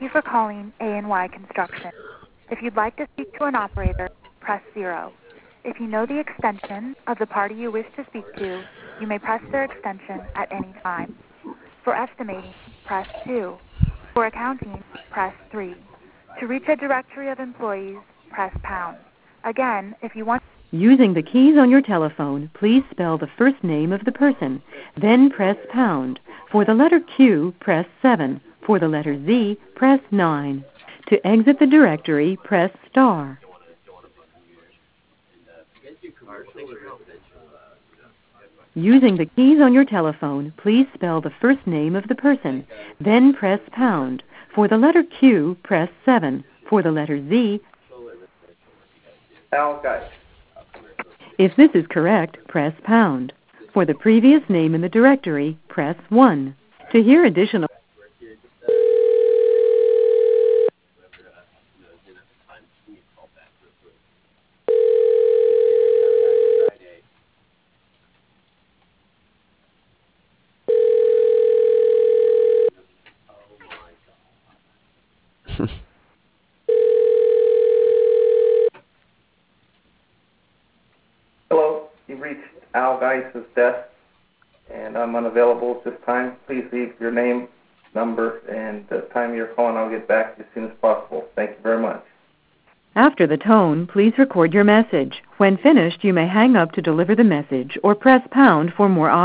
Thank you for calling A&Y Construction. If you'd like to speak to an operator, press 0. If you know the extension of the party you wish to speak to, you may press their extension at any time. For estimating, press 2. For accounting, press 3. To reach a directory of employees, press pound. Again, if you want... Using the keys on your telephone, please spell the first name of the person, then press pound. For the letter Q, press 7. For the letter Z, press 9. To exit the directory, press star. Using the keys on your telephone, please spell the first name of the person, then press pound. For the letter Q, press 7. For the letter Z, Al Geis. If this is correct, press pound. For the previous name in the directory, press 1. To hear additional... Hello, you've reached Al Geis's desk, and I'm unavailable at this time. Please leave your name, number, and the time you're calling. I'll get back to you as soon as possible. Thank you very much. After the tone, please record your message. When finished, you may hang up to deliver the message or press pound for more options.